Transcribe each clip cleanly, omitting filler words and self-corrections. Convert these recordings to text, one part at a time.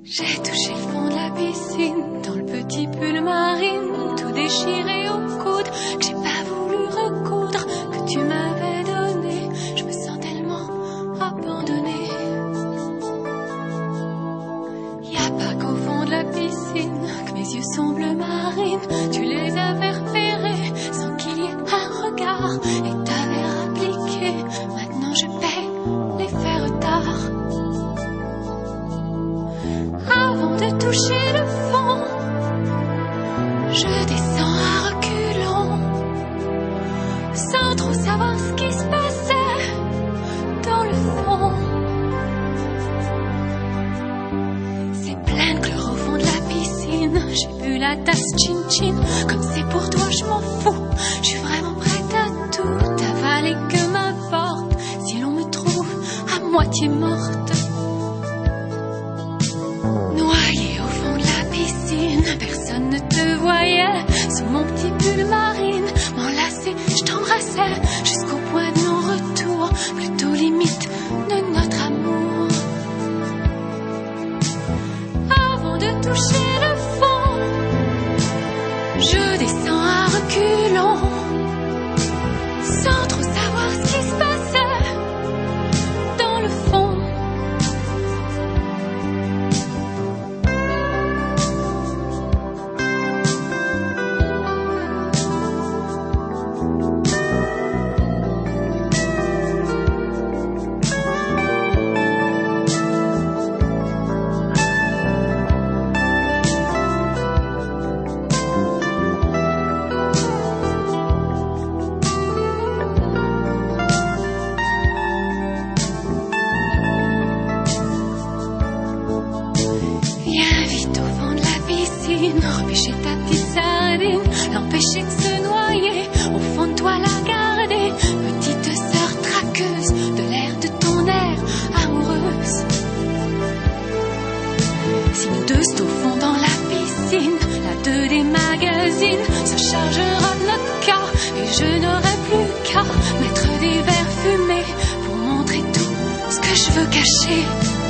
J'ai touché le fond de la piscine, dans le petit pull marine, tout déchiré au coude, que j'ai pas voulu recoudre, que tu m'avais donné. Je me sens tellement abandonnée. Y a pas qu'au fond de la piscine que mes yeux sont bleu marine. Tu les avais repérés sans qu'il y ait un regard et t'avais appliqué. Maintenant je paie les faits retard. Avant de toucher le fond, je descends à reculons, sans trop savoir ce qui se passait dans le fond. C'est plein de chlore au fond de la piscine. J'ai bu la tasse chin-chin. Comme c'est pour toi, je m'en fous. Je suis vraiment prête à tout avaler, que m'importe si l'on me trouve à moitié morte. Noyée au fond de la piscine, personne ne te voyait. Sous mon petit pull marine, m'enlacer, je t'embrassais jusqu'au point de non-retour, plutôt limite de notre amour. Avant de toucher le fond, je descends à reculons, sans trop savoir ce qui se passait dans le fond. Repêcher ta petite sardine, l'empêcher de se noyer, au fond de toi la garder, petite sœur traqueuse, de l'air de ton air amoureuse. Si nous deux c'est au fond dans la piscine, la 2 des magazines se chargera de notre cas, et je n'aurai plus qu'à mettre des verres fumés pour montrer tout ce que je veux cacher.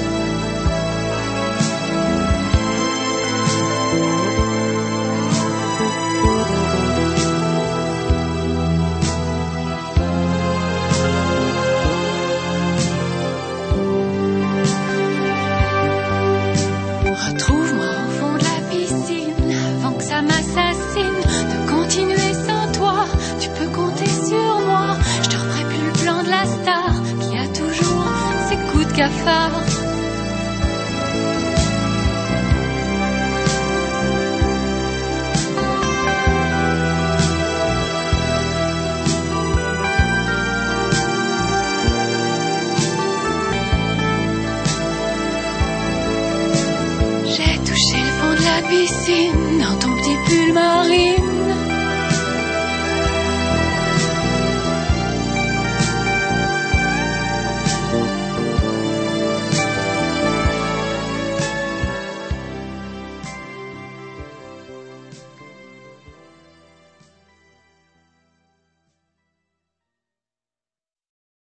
Retrouve-moi au fond de la piscine, avant que ça m'assassine, de continuer sans toi, tu peux compter sur moi. Je te referai plus le plan de la star, qui a toujours ses coups de cafard. J'ai touché le fond de la piscine, dans ton petit pull marine.